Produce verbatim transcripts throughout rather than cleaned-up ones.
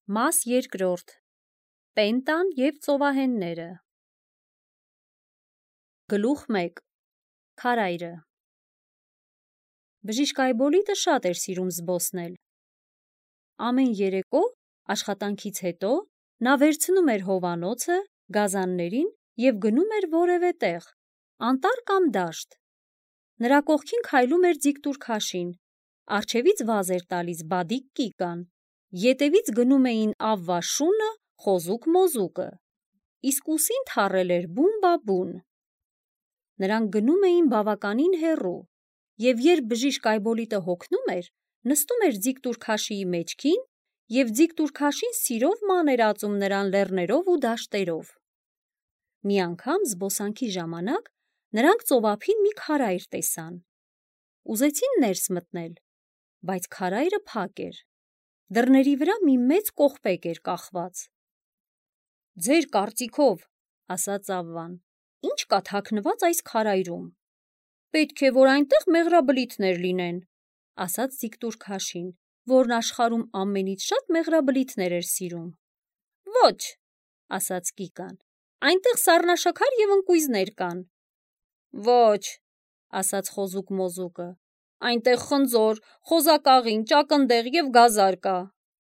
Մաս երկրորդ. Պենտան և ծովահենները։ Գլուխ մեկ. Քարայրը։ Բժիշկ Այբոլիտը շատ էր սիրում զբոսնել։ Ամեն երեկո, աշխատանքից հետո, նա վերցնում էր հովանոցը, գազաններին և գնում էր որևէ տեղ, անտառ կամ դաշտ։ Նրա կողքին քայլում էր ձիգտուր քաշին, առջևից վազ էր տալիս բադիկ կիկան, ետևից գնում էին ավվա շունը, խոզուկ-մոզուկը, իսկ ուսին թառել էր բուն-բա-բուն։ Նրանք գնում էին բավականին հեռու, և երբ բժիշկ Այբոլիտը հոգնում էր, նստում էր ձիգտուր քաշիի մեջքին և ձիգտուր քաշին սիրով ման էր ածում նրան լեռներով ու դաշտերով։ Մի անգամ զբոսանքի ժամանակ նրանք ծովափին մի քարայր տեսան։ Ուզեցին ներս մտնել, բայց քարայրը փակ էր։ Դռների վրա մի մեծ կողպեկ էր կախված։ «Ձեր կարծիքով, – ասաց ավվան, – ի՞նչ կա թաքնված այս քարայրում»։ «Պետք է, որ այնտեղ մեղրաբլիթներ լինեն», – ասաց ձիգտուր քաշին, որն աշխարհում ամենից շատ մեղրաբլիթներ էր սիրում։ «Ոչ», – ասաց կիկան, «այնտեղ սառնաշաքար և ընկույզներ կան»։ «Ոչ», – ասաց խոզուկ-մոզուկը, «այնտեղ խնձոր, խոզակաղինь, ճակնդեղ և գազար կա»։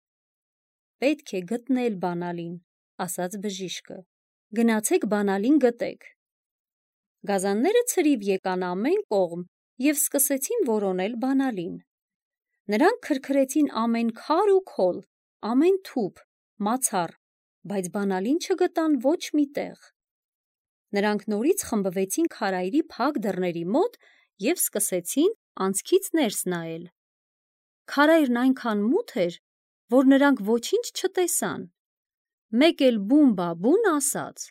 «Պետք է գտնել բանալին», – ասաց բժիշկը, «գնացեք բանալին գտեք»։ Գազանները ցրիվ եկան ամեն կողմ և սկսեցին որոնել բանալին։ Նրանք քրքրեցին ամեն քար ու քոլ, ամեն թուփ, մացառ, բայց բանալին չգտան ոչ մի տեղ։ Նրանք նորից խմբվեցին քարայրի փակ դռների մոտ և սկսեցին անցքից ներս նայել։ Քարայրն այնքան մութ էր, որ նրանք ոչինչ չտեսան։ Մեկ էլ բուն-բա-բուն ասաց.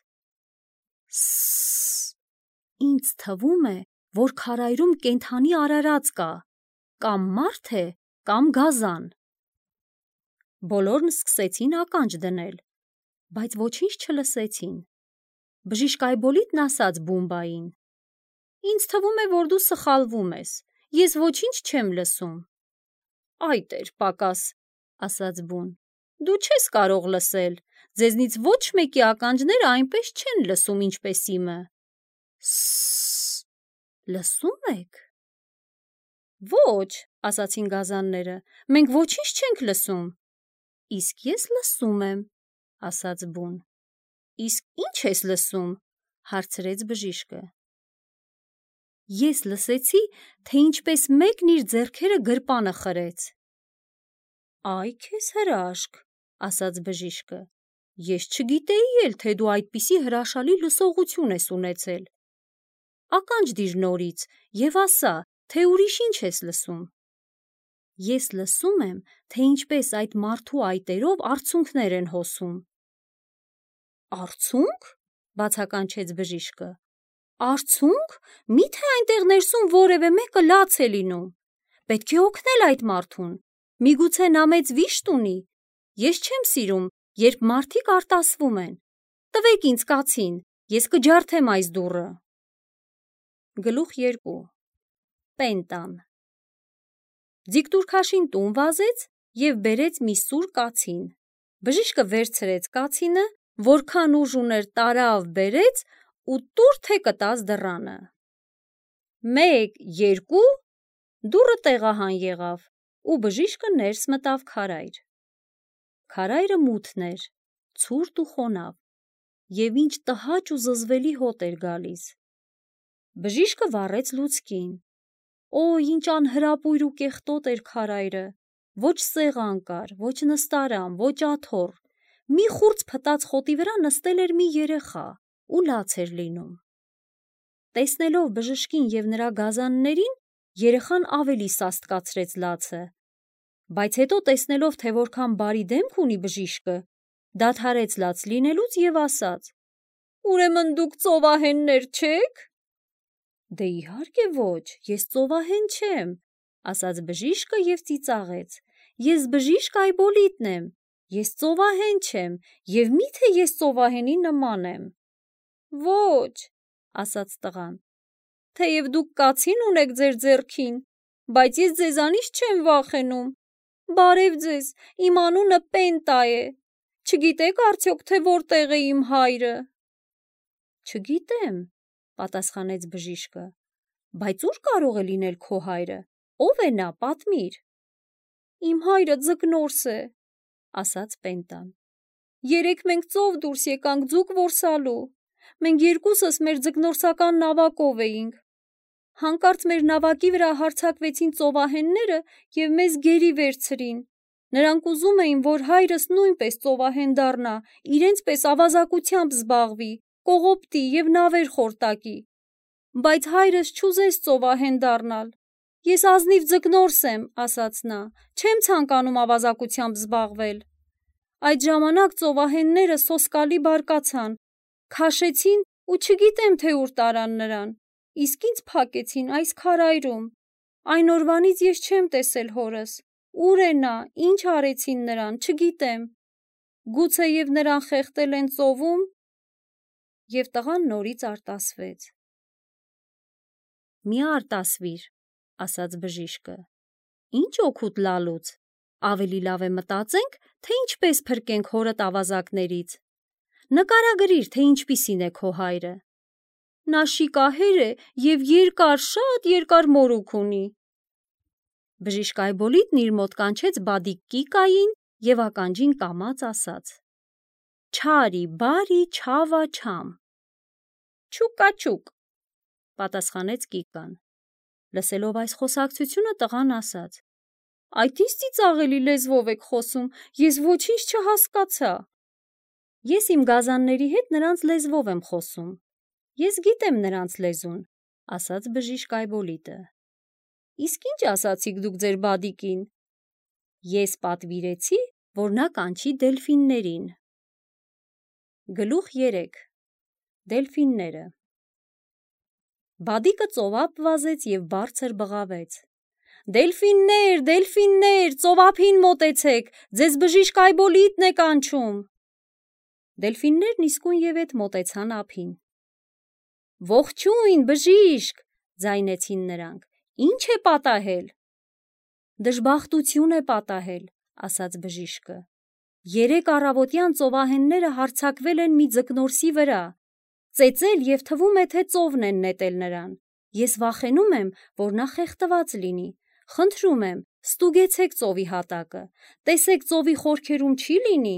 «Սսսս, ինձ թվում է, որ քարայրում կենդանի արարած կա, կամ մարդ է, կամ գազան»։ Բոլորն սկսեցին ականջ դնել, բայց ոչինչ չլսեցին։ Բժիշկ Այբոլիտն ասաց Բումբային. «Ինձ թվում է, որ դու սխալվում ես, ես ոչինչ չեմ լսում»։ «Այ տեր պակաս», – ասաց Բուն, «դու չես կարող լսել, ձեզնից ոչ մեկի ականջները այնպես չեն լսում, ինչպես իմը»։ «Սսսս, լսո՞ւմ եք»։ «Ոչ», – ասացին գազանները, «մենք ոչինչ չենք լսում»։ «Իսկ ես լսում եմ», – ասաց Բուն։ «Իսկ ի՞նչ ես լսում», – հարցրեց բժիշկը։ «Ես լսեցի, թե ինչպես մեկն իր ձեռքերը գրպանը խրեց»։ «Այ քեզ հրաշք», – ասաց բժիշկը, «ես չգիտեի էլ, թե դու այդպիսի հրաշալի լսողություն ես ունեցել։ Ականջ դիր նորից և ասա, թե ուրիշ ինչ ես լսում»։ «Ես լսում եմ, թե ինչպես այդ մարդու այտերով արցունքներ են հոսում»։ «Արցու՞նք», – բացականչեց բժիշկը, «արցունք, մի՞թե այնտեղ ներսում որևէ մեկը լաց է լինում։ Պետք է օգնել այդ մարդուն, միգուցե նա մեծ վիշտ ունի։ Ես չեմ սիրում, երբ մարդիկ արտասվում են։ Տվեք ինձ կացին, ես կջարդեմ այս դուռը»։ Գլուխ երկու. Պենտան։ Ձիգտուր քաշին տուն վազեց և բերեց մի սուր կացին։ Բժիշկը վերցրեց կացինը, որքան ուժ ուներ տարավ, բերեց ու տուր թե կտաց դռանը։ Մեկ, երկու, դուռը տեղահան եղավ, ու բժիշկը ներս մտավ քարայր։ Քարայրը մութն էր, ցուրտ ու խոնավ, և ինչ տհաճ ու զզվելի հոտ էր գալիս։ Բժիշկը վառեց լուցկին։ Օ, ինչ անհրապույր ու կեղտոտ էր քարայրը, ոչ սեղան կար, ոչ նստարան, ոչ աթոռ, մի խուրձ փտած խոտի վրա նստել էր մի երեխա ու լաց էր լինում։ Տեսնելով բժշկին և նրա գազաններին, երեխան ավելի սաստկացրեց լացը, բայց հետո տեսնելով, թե որքան բարի դեմք ունի բժիշկը, դադարեց լաց լինելուց և ասաց. «Ուրեմն դուք ծովահեններ չե՞ք»։ «Դե իհարկե ոչ, ես ծովահեն չեմ», – ասաց բժիշկը և ծիծաղեց, «ես բժիշկ Այբոլիտն եմ, ես ծովահեն չեմ, և մի՞թե ես ծովահենի նման եմ»։ «Ոչ», – ասաց տղան, «թեև դուք կացին ունեք ձեր ձեռքին, բայց ես ձեզանից չեմ վախենում։ Բարև ձեզ, իմ անունը Պենտա է, Չգիտեք արդյոք, թե որտեղ է իմ հայրը։ Չգիտեմ, պատասխանեց բժիշկը, բայց ուր կարող է լինել քո հայրը, ով է նա, պատմիր։ Իմ հայրը ձկնորս է, ասաց Պենտան։ Երեկ մենք ծով դուրս եկանք ձուկ որսալու, մենք երկուսս մեր ձկնորսական նավակով էինք։ Հանկարծ մեր նավակի վրա հարձակվեցին ծովահենները և մեզ գերի վերցրին։ Նրանք ուզում էին, որ հայրս նույնպես ծովահեն դառնա, իրենց պես ավազակությամբ զբաղվի, կողոպտի և նավեր խորտակի։ Բայց հայրս չուզեց ծովահեն դառնալ։ Ես ազնիվ ձկնորս եմ, ասաց նա, չեմ ցանկանում ավազակությամբ զբաղվել։ Այդ ժամանակ ծովահենները սոսկալի բարկացան, քաշեցին ու չգիտեմ, թե ուր տարան նրան, իսկ ինձ փակեցին այս քարայրում։ Այն օրվանից ես չեմ տեսել հորս։ Ուր է նա, ինչ արեցին նրան, չգիտեմ։ Գուցեև նրան խեղդել են ծովում։ Եվ տղան նորից արտասվեց։ Մի արտասվիր, ասաց բժիշկը։ Ինչ օգուտ լալուց։ Ավելի լավ է մտածենք, թե ինչպես փրկենք հորդ ավազակներից։ Նկարագրիր, թե ինչպիսին է քո հայրը։ Նա շիկահեր է և երկար, շատ երկար մորուք ունի։ Բժիշկ Այբոլիտն իր մոտ կանչեց բադիկ Կիկային և ականջին կամաց ասաց. Չարի, բարի, չավա, չամ։ Չուկաչուկ, պատասխանեց Կիկան։ Լսելով այս խոսակցությունը տղան ասաց. Այդ ինչ ծիծաղելի լեզվով եք խոսում, ես ոչինչ չհասկացա։ Ես իմ գազանների հետ նրանց լեզվով եմ խոսում։ Ես գիտեմ նրանց լեզուն, ասաց բժիշկ Այբոլիտը։ Իսկ ինչ ասացիք դուք ձեր բադիկին։ Ես պատվիրեցի, որ նա կանչի դելֆիններին։ Գլուխ երեք. Դելֆինները։ Բադիկը ծովափ վազեց և բարձր բղավեց. Դելֆիններ, դելֆիններ, ծովափին մոտեցեք, ձեզ բժիշկ Այբոլիտն է կանչում։ Դելֆիններն իսկույնևեթ մոտեցան ափին։ Ողջույն, բժիշկ, ձայնեցին նրանք, ինչ է պատահել։ Դժբախտություն է պատահել, ասաց բժիշկը։ Երեկ առավոտյան ծովահենները հարձակվել են մի ձկնորսի վրա, ծեծել և թվում է, թե ծովն են նետել նրան։ Ես վախենում եմ, որ նա խեղդված լինի։ Խնդրում եմ, ստուգեցեք ծովի հատակը, տեսեք ծովի խորքերում չի լինի։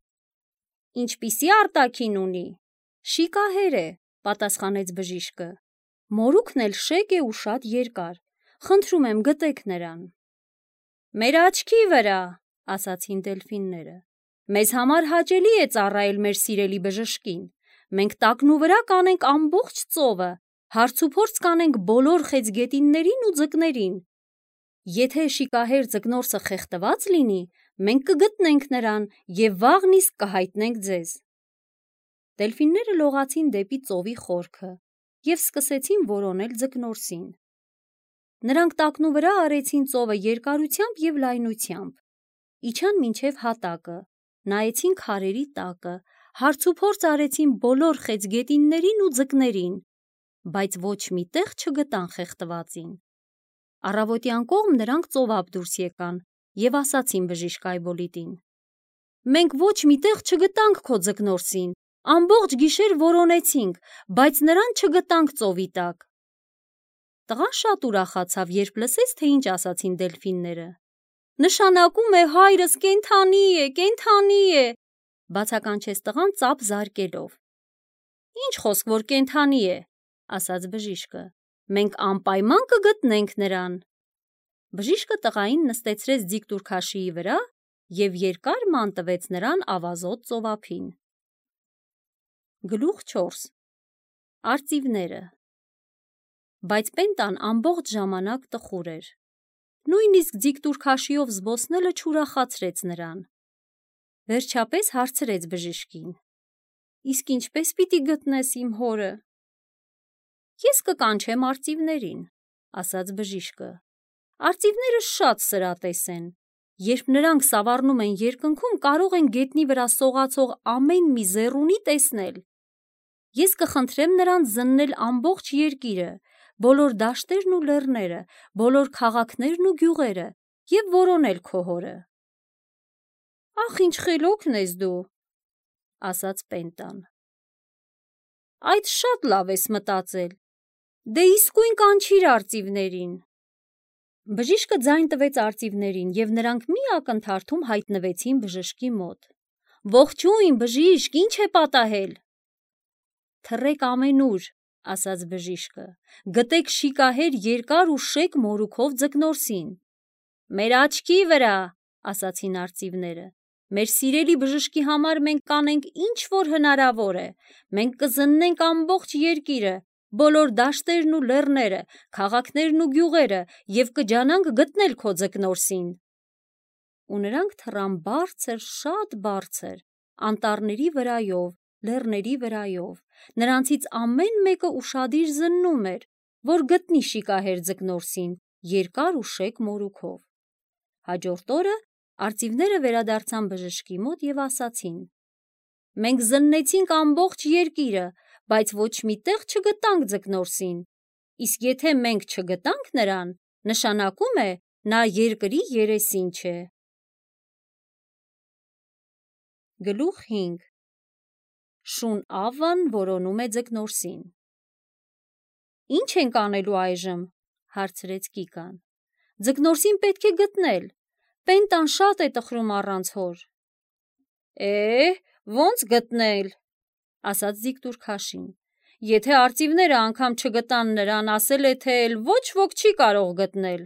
Ինչպիսի արտաքին ունի։ Շիկահեր է, պատասխանեց բժիշկը։ Մորուքն էլ շեկ է ու շատ երկար։ Խնդրում եմ, գտեք նրան։ Մեր աչքի վրա, ասացին դելֆինները։ Մեզ համար հաճելի է ծառայել մեր սիրելի բժշկին։ Մենք տակնու վրա կանենք ամբողջ ծովը, հարցուփորձ կանենք բոլոր խեցգետիններին ու ձկներին։ Եթե շիկահեր ձկնորսը խեղդված լինի, մենք կգտնենք նրան և վաղն իսկ կհայտնենք ձեզ։ Դելֆինները լողացին դեպի ծովի խորքը և սկսեցին որոնել ձկնորսին։ Նրանք տակնու վրա արեցին ծովը երկարությամբ և լայնությամբ, իջան մինչև հատակը, նայեցին քարերի տակը, հարցուփորձ արեցին բոլոր խեցգետիններին ու ձկներին, բայց ոչ մի տեղ չգտան խեղդվածին։ Առավոտյան կողմ նրանք ծովափ դուրս եկան և ասացին բժիշկ Այբոլիտին. Մենք ոչ մի տեղ չգտանք քո ձկնորսին, ամբողջ գիշեր որոնեցինք, բայց նրան չգտանք ծովի տակ։ Տղան շատ ուրախացավ, երբ լսեց, թե ինչ ասացին դելֆինները։ Նշանակում է հայրս կենդանի է, կենդանի է, բացականչեց տղան ծափ զարկելով։ Ինչ խոսք, որ կենդանի է, ասաց բժիշկը, մենք անպայման կգտնենք նրան։ Բժիշկը տղային նստեցրեց ձիգտուրքաշիի վրա և երկար ման տվեց նրան ավազոտ ծովափին։ Գլուխ չորս. Արծիվները։ Բայց Պենտան ամբողջ ժամանակ տխուր էր։ Նույնիսկ ձիգտուրքաշիով զբոսնելը չուրախացրեց նրան։ Վերջապես հարցրեց բժիշկին. Իսկ ինչպես պիտի գտնես իմ հորը։ Ես կկանչեմ արծիվներին, ասաց բժիշկը։ Արծիվները շատ սրատես են։ Երբ նրանք սավառնում են երկնքում, կարող են գետնի վրա սողացող ամեն մի զեռունի տեսնել։ Ես կխնդրեմ նրանց զննել ամբողջ երկիրը, բոլոր դաշտերն ու լեռները, բոլոր քաղաքներն ու գյուղերը և որոնել քո հորը։ Ախ, ինչ խելոքն ես դու, ասաց Պենտան։ Այդ շատ լավ ես մտածել, դե իսկույն կանչիր արծիվներին։ Բժիշկը ձայն տվեց արծիվներին, և նրանք մի ակնթարթում հայտնվեցին բժշկի մոտ։ Ողջույն, բժիշկ, ինչ է պատահել։ Թռեք ամենուր, ասաց բժիշկը, գտեք շիկահեր երկար ու շեկ մորուքով ձկնորսին։ Մեր աչքի վրա, ասացին արծիվները, մեր սիրելի բժշկի համար մենք կանենք ինչ որ հնարավոր է, մենք կզննենք ամբողջ երկիրը, բոլոր դաշտերն ու լեռները, քաղաքներն ու գյուղերը և կջանանք գտնել քո ձկնորսին։ Ու նրանք թռան բարձր, շատ բարձր, անտառների վրայով, լեռների վրայով, նրանցից ամեն մեկը ուշադիր զննում էր, որ գտնի շիկահեր ձկնորսին, երկար ու շեկ մորուքով։ Հաջորդ օրը արծիվները վերադարձան բժշկի մոտ և ասացին. Մենք զննեցինք ամբողջ երկիրը, բայց ոչ մի տեղ չգտանք ձկնորսին, իսկ եթե մենք չգտանք նրան, նշանակում է նա երկրի երեսին չէ։ Գլուխ հինգ. Շուն Ավվան որոնում է ձկնորսին։ Ինչ ենք անելու այժմ, հարցրեց Կիկան։ Ձկնորսին պետք է գտնել, Պենտան շատ է տխրում առանց հոր։ Է, ոնց գտնել, ասաց Ձիգտուրքաշին, եթե արծիվները անգամ չգտան նրան, ասել է, թե էլ ոչ ոք չի կարող գտնել։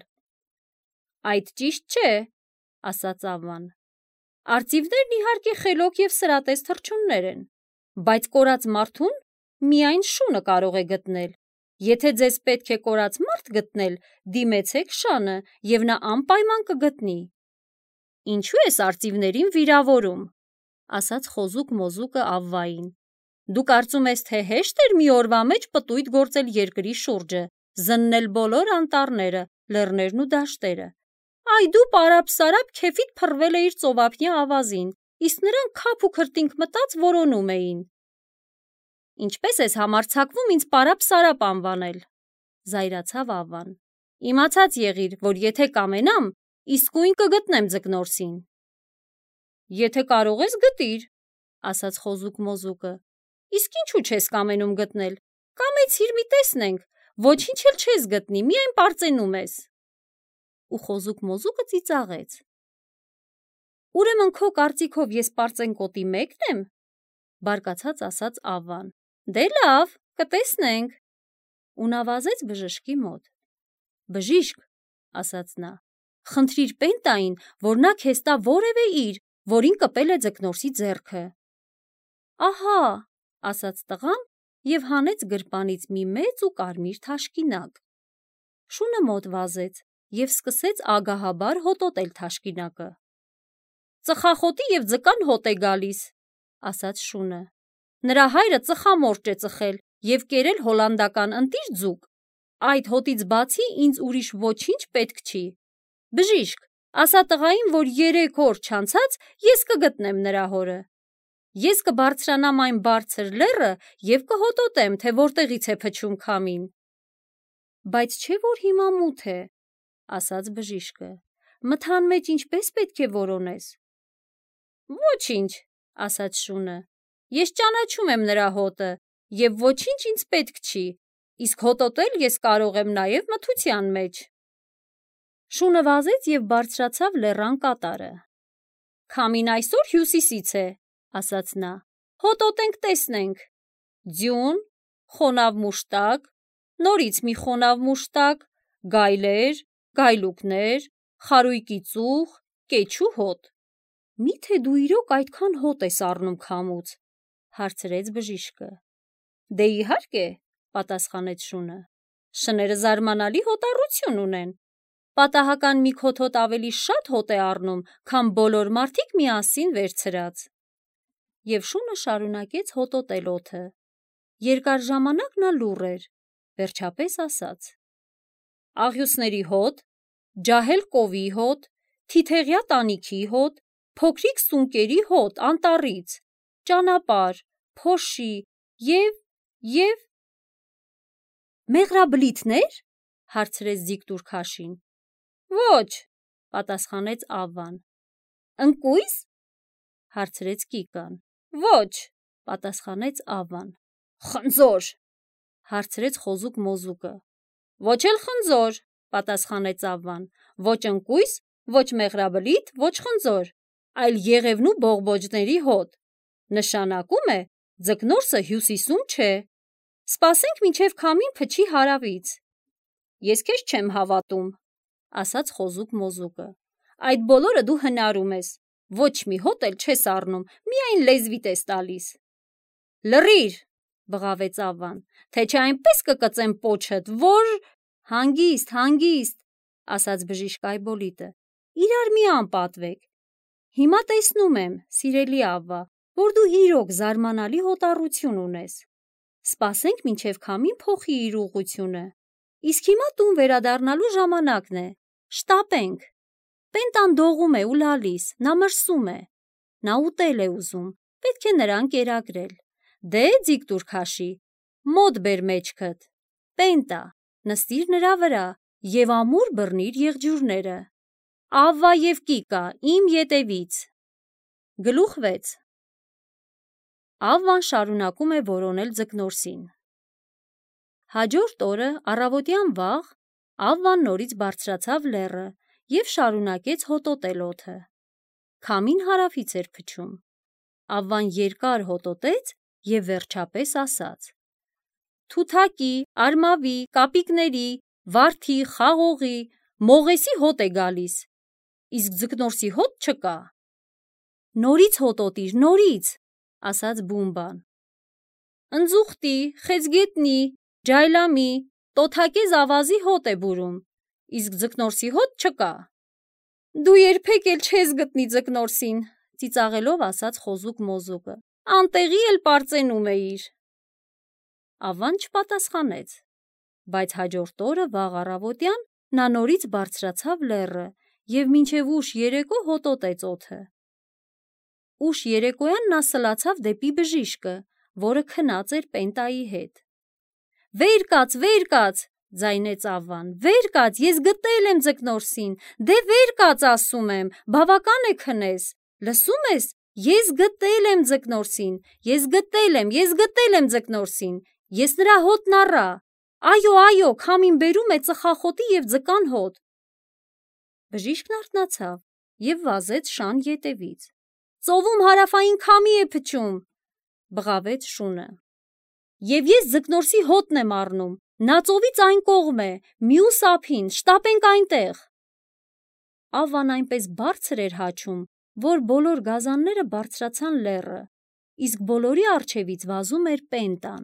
Այդ ճիշտ չէ, ասաց Ավվան։ Արծիվներն իհարկե խելոք և սրատես թռչուններ են, բայց կորած մարդուն միայն շունը կարող է գտնել։ Եթե ձեզ պետք է կորած մարդ գտնել, դիմեցեք շանը, և նա անպայման կգտնի։ Ինչու ես արծիվներին վիրավորում, ասաց խոզուկ մոզուկը Ավվային։ Դու կարծում ես, թե հեշտ էր մի օրվա մեջ պտույտ գործել երկրի շուրջը, զննել բոլոր անտառները, լեռներն ու դաշտերը։ Այ դու պարապ-սարապ քեֆիդ փռվել էիր ծովափնյա ավազին, իսկ նրանք քափ ու քրտինք մտած որոնում էին։ Ինչպես ես համարձակվում ինձ պարապ-սարապ անվանել, զայրացավ Ավվան։ Իմացած եղիր, որ եթե կամենամ, իսկույն կգտնեմ ձկնորսին։ Եթե կարող ես գտիր, ասաց խոզուկ մոզուկը։ Իսկ ինչու չես կամենում գտնել, կամեցիր մի տեսնենք, ոչինչ էլ չես գտնի, միայն պարծենում ես։ Ու խոզուկ մոզուկը ծիծաղեց։ Ուրեմն քո կարծիքով ես պարծենկոտի մեկն եմ, բարկացած ասաց Ավվան։ Դե լավ, կտեսնենք։ Ու նա վազեց բժշկի մոտ։ Բժիշկ, ասաց նա, խնդրիր Պենտային, որ նա քեզ տա որևէ իր, որին կպել է ձկնորսի ձեռքը։ Ահա, ասաց տղան և հանեց գրպանից մի մեծ ու կարմիր թաշկինակ։ Շունը մոտ վազեց և սկսեց ագահաբար հոտոտել թաշկինակը։ Ծխախոտի և ձկան հոտ է գալիս, ասաց շունը։ Նրա հայրը ծխամորճ է ծխել և կերել հոլանդական ընտիր ձուկ։ Այդ հոտից բացի ինձ ուրիշ ոչինչ պետք չի։ Բժիշկ, ասա տղային, որ երեք օր չանցած ես կգտնեմ նրա հորը։ Ես կբարձրանամ այն բարձր լեռը և կհոտոտեմ, թե որտեղից է փչում քամին։ Բայց չէ որ հիմա մութ է, ասաց բժիշկը։ Մթան մեջ ինչպես պետք է որոնես։ Ոչինչ, ասաց շունը։ Ես ճանաչում եմ նրա հոտը և ոչինչ ինձ պետք չի, իսկ հոտոտել ես կարող եմ նաև մթության մեջ։ Շունը վազեց և բարձրացավ լեռան կատարը։ Քամին այսօր հյուսիսից է, ասաց նա։ Հոտոտենք տեսնենք։ Ձյուն, խոնավ մուշտակ, նորից մի խոնավ մուշտակ, գայլեր, գայլուկներ, խարույկի ծուխ, կեչու հոտ։ Միթե դու իրոք այդքան հոտ ես առնում քամուց, հարցրեց բժիշկը։ Դե իհարկե, պատասխանեց շունը։ Շները զարմանալի հոտառություն ունեն։ Պատահական մի քոթոտ ավելի շատ հոտ է առնում, քան բոլոր մարդիկ միասին վերցրած։ Եվ շունը շարունակեց հոտոտել օդը։ Երկար ժամանակ նա լուռ էր, վերջապես ասաց. Աղյուսների հոտ, ջահել կովի հոտ, թիթեղյա տանիքի հոտ, փոքրիկ սունկերի հոտ անտառից, ճանապարհ, փոշի և, և… Մեղրաբլիթնե՞ր, հարցրեց Ձիգտուրքաշին։ Ոչ, պատասխանեց Ավվան։ Ընկույզ, հարցրեց Կիկան։ Ոչ, պատասխանեց Ավվան։ Խնձոր, հարցրեց խոզուկ մոզուկը։ Ոչ էլ խնձոր, պատասխանեց Ավվան։ Ոչ ընկույզ, ոչ մեղրաբլիթ, ոչ խնձոր, այլ եղևնու բողբոջների հոտ։ Նշանակում է ձկնորսը հյուսիսում չէ։ Սպասենք մինչև քամին փչի հարավից։ Ես քեզ չեմ հավատում, ասաց խոզուկ մոզուկը։ Այդ բոլորը դու հնարում ես, ոչ մի հոտ էլ չես առնում, միայն լեզվիդ ես տալիս։ Լռիր, բղավեց Ավվան, թե չէ այնպես կկծեմ պոչդ, որ… Հանգիստ, հանգիստ, ասաց բժիշկ Այբոլիտը, իրար մի անպատվեք։ Հիմա տեսնում եմ, սիրելի Ավվա, որ դու իրոք զարմանալի հոտառություն ունես։ Սպասենք մինչև քամին փոխի իր ուղղությունը։ Իսկ հիմա տուն վերադառնալու ժամանակն է։ Շտապենք։ Պենտան դողում է ու լալիս, նա մրսում է։ Նա ուտել է ուզում, պետք է նրան կերակրել։ Դե, ձիգ քաշի, մոտ բեր մեջքդ։ Պենտա, նստիր նրա վրա և ամուր բռնիր եղջյուրները։ Ավվա և Կիկա, իմ ետևից։ Գլուխ վեց։ Ավվան շարունակում է որոնել ձկնորսին։ Հաջորդ օրը առավոտյան վաղ Ավվան նորից բարձրացավ լեռը և շարունակեց հոտոտել օդը։ Քամին հարավից էր փչում։ Ավվան երկար հոտոտեց և վերջապես ասաց. Թութակի, արմավի, կապիկների, վարդի, խաղողի, մողեսի հոտ է գալիս, իսկ ձկնորսի հոտ չկա։ Նորից հոտոտիր, նորից, ասաց Բումբան։ Ընձուղտի, խեցգետնի, ջայլամի, տոթակեզ ավազի հոտ է բուրում, իսկ ձկնորսի հոտ չկա։ Դու երբեք էլ չես գտնի ձկնորսին, ծիծաղելով ասաց խոզուկ մոզուկը, անտեղի էլ պարծենում էիր։ Ավվան չպատասխանեց, բայց հաջորդ օրը վաղ առավոտյան նա նորից բարձրացավ լեռը և մինչև ուշ երեկո հոտոտեց օդը։ Ուշ երեկոյան նա սլացավ դեպի բժիշկը, որը քնած էր Պենտայի հետ։ Վեր կաց, վեր կաց, ձայնեց Ավվան, վեր կաց, ես գտել եմ ձկնորսին, դե վեր կաց ասում եմ, բավական է քնես, լսում ես, ես գտել եմ ձկնորսին, ես գտել եմ, ես գտել եմ ձկնորսին, ես նրա հոտն առա, այո, այո, քամին բերում է ծխախոտի և ձկան հոտ։ Բժիշկն արթնացավ և վազեց շան ետևից։ Ծովում հարավային քամի է փչում, բղավեց շունը։ Եվ ես ձկնորսի հոտն եմ առնում, նա ծովից այն կողմ է, մյուս ափին, շտապենք այնտեղ։ Ավվան այնպես բարձր էր հաչում, որ բոլոր գազանները բարձրացան լեռը, իսկ բոլորի առջևից վազում էր Պենտան։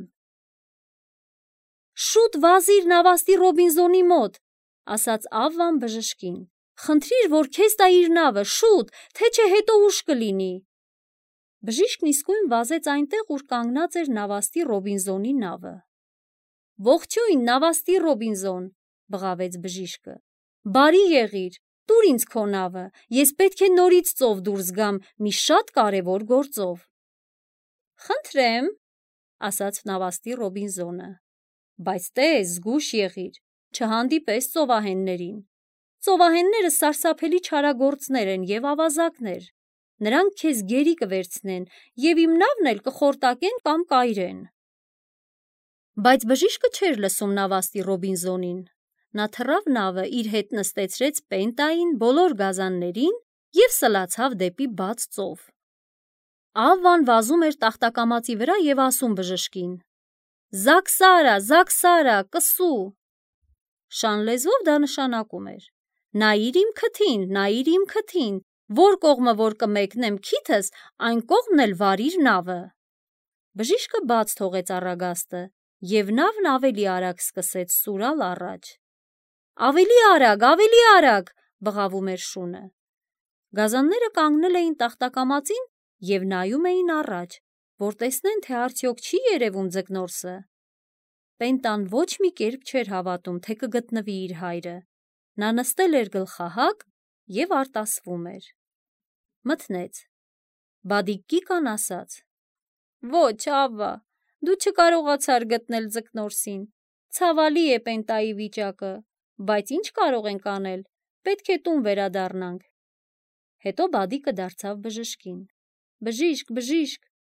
Շուտ վազիր նավաստի Ռոբինզոնի մոտ, ասաց Ավվան բժշկին, խնդրիր, որ քեզ տա իր նավը, շուտ, թե չէ հետո ուշ կլինի։ Բժիշկն իսկույն վազեց այնտեղ, ուր կանգնած էր նավաստի Ռոբինզոնի նավը։ Ողջույն, նավաստի Ռոբինզոն, բղավեց բժիշկը, բարի եղիր, տուր ինձ քո նավը, ես պետք է նորից ծով դուրս գամ մի շատ կարևոր գործով։ Խնդրեմ, ասաց նավաստի Ռոբինզոնը, բայց տես, զգույշ եղիր, չհանդիպես ծովահեններին։ Ծովահենները սարսափելի չարագործներ են և ավազակներ, նրանք քեզ գերի կվերցնեն և իմ նավն էլ կխորտակեն կամ կայրեն։ Բայց բժիշկը չէր լսում նավաստի Ռոբինզոնին։ Նա թռավ նավը իր հետ նստեցրեց Պենտային, բոլոր գազաններին և սլացավ դեպի բաց ծով։ Ավվան վազում էր տախտակամածի վրա և ասում բժշկին. Զաքսարա, զաքսարա, կսու։ Շան լեզվով դա նշանակում էր. նայիր իմ քթին, նայիր իմ քթին, որ կողմը որ կմեկնեմ քիթս, այն կողմն էլ վարիր նավը։ Բժիշկը բաց թողեց առագաստը, և նավն ավելի արագ սկսեց սուրալ առաջ։ Ավելի արագ, ավելի արագ, բղավում էր շունը։ Գազանները կանգնել էին տախտակամածին և նայում էին առաջ, որ տեսնեն, թե արդյոք չի երևում ձկնորսը։ Պենտան ոչ մի կերպ չէր հավատում, թե կգտնվի իր հայրը։ Նա նստել էր գլխահակ և արտասվում էր։ Մթնեց։ Բադիկ Կիկան ասաց. Ոչ, Ավվա, դու չկարողացար գտնել ձկնորսին։ Ցավալի է Պենտայի վիճակը, բայց ինչ կարող ենք անել, պետք է տուն վերադառնանք։ Հետո Բադիկը դարձավ բժշկին. Բժիշկ, բժիշկ,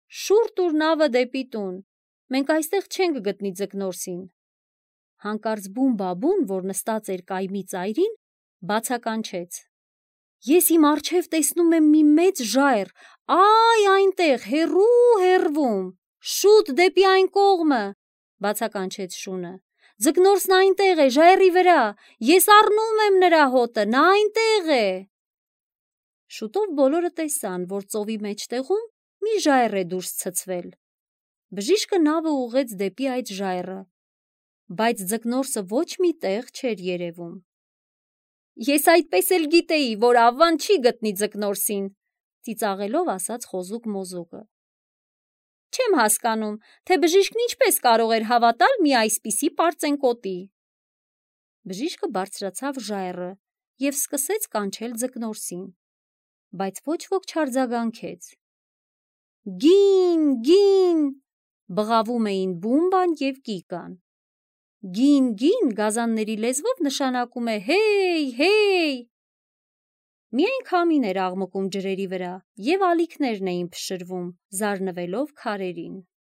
շուռ տուր նավը դեպի տուն, մենք այստեղ չենք գտնի ձկնորսին։ Հանկարծ Բում-բաբուն, որ նստած էր կայմի ծայրին, բացականչեց. Ես իմ առջև տեսնում եմ մի մեծ ժայռ, այ այնտեղ, հեռու հեռվում, շուտ դեպի այն կողմը, բացականչեց շունը։ Ձկնորսն այնտեղ է, ժայռի վրա, ես առնում եմ նրա հոտը, նա այնտեղ է։ Շուտով բոլորը տեսան, որ ծովի մեջտեղում մի ժայռ է դուրս ցցվել։ Բժիշկը նավը ուղղեց դեպի այդ ժայռը, բայց ձկնորսը ոչ մի տեղ չէր երևում։ Ես այդպես էլ գիտեի, որ Ավվան չի գտնի ձկնորսին, ծիծաղելով ասաց խոզուկ մոզուկը։ Չեմ հասկանում, թե բժիշկն ինչպես կարող էր հավատալ մի այսպիսի պարծենկոտի։ Բժիշկը բարձրացավ ժայռը և սկսեց կանչել ձկնորսին, բայց ոչ ոք չարձագանքեց։ Գին, գին, բղավում էին Բումբան և Կիկան։ Գին, գին գազանների լեզվով նշանակում է հեյ, հեյ։ Միայն քամին էր աղմկում ջրերի վրա և ալիքներն էին փշրվում, զարնվելով քարերին։